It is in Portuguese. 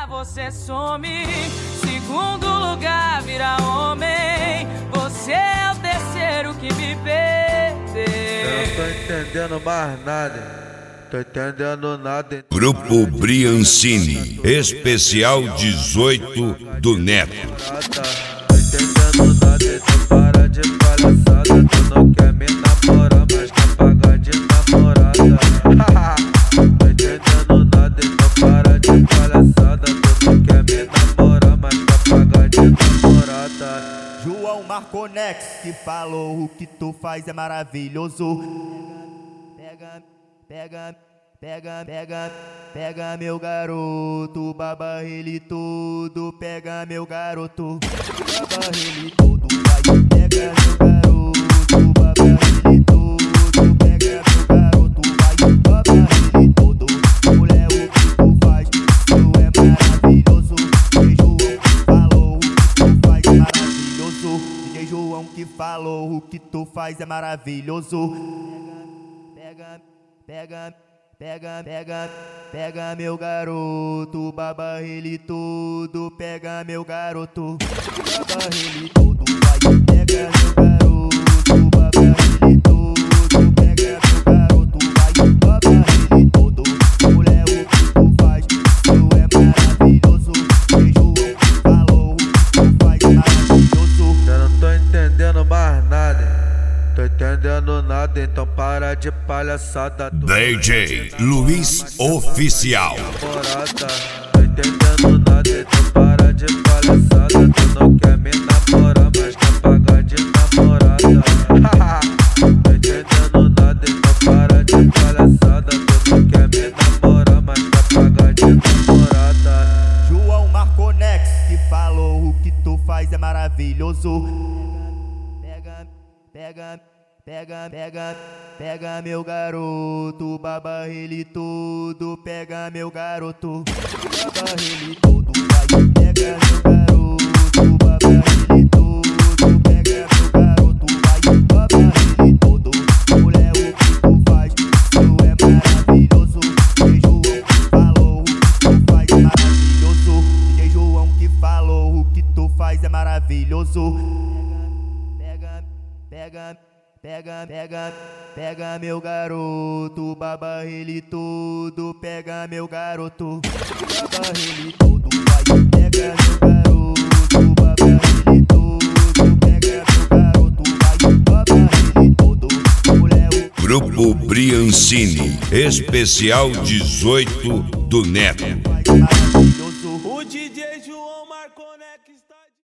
lugar, você some. Segundo lugar, vira homem. Você é o terceiro que me perdeu. Eu não tô entendendo mais nada. Tô entendendo nada. Grupo Briancini, especial 18 do Neto. Tô entendendo nada, então para de palhaçada. Tu não quer me namorar, mas quer pagar de namorada. Tô entendendo nada, então para de palhaçada. Tu não quer me namorar, mas quer pagar de namorada. João Marconex que falou: o que tu faz é maravilhoso. Pega meu garoto, baba ele todo. Pega meu garoto, baba ele todo. Vai, pega meu garoto, baba ele todo. Pega meu garoto, vai, baba ele todo. Mulher, o que tu faz, tu é maravilhoso. DJ João falou: o que tu faz é maravilhoso. DJ João que falou: o que tu faz é maravilhoso. Pega meu garoto, baba ele todo. Pega meu garoto, baba ele todo. Vai, pega meu garoto, baba ele todo. Pega meu garoto, vai, baba ele todo. Mulher, o que tu faz, tu é maravilhoso. DJ João falou: o que tu faz é maravilhoso. Eu não tô entendendo mais nada. Tô entendendo nada, então para de palhaçada. DJ Luiz Oficial. Namorada. Tô entendendo nada, então para de palhaçada. Tu não quer me namorar, mas quer pagar de namorada. Tô entendendo nada, então para de palhaçada. Tu não quer me namorar, mas quer pagar de namorada. João Marconex que falou: o que tu faz é maravilhoso. Pega meu garoto, baba ele todo. Pega meu garoto, baba ele todo. Vai, pega meu garoto, baba ele todo. Pega meu garoto, vai, baba ele todo. Mulher, o que tu faz, tu é maravilhoso. DJ João falou: o que tu faz é maravilhoso. DJ João que falou: o que tu faz é maravilhoso. Pega meu garoto, baba ele todo. Pega meu garoto, baba ele todo. Vai, pega meu garoto, baba ele todo. Pega meu garoto, vai, baba ele todo. Mulher, Grupo Briancini, especial 18 do Neto. maravilhoso. O DJ João Marco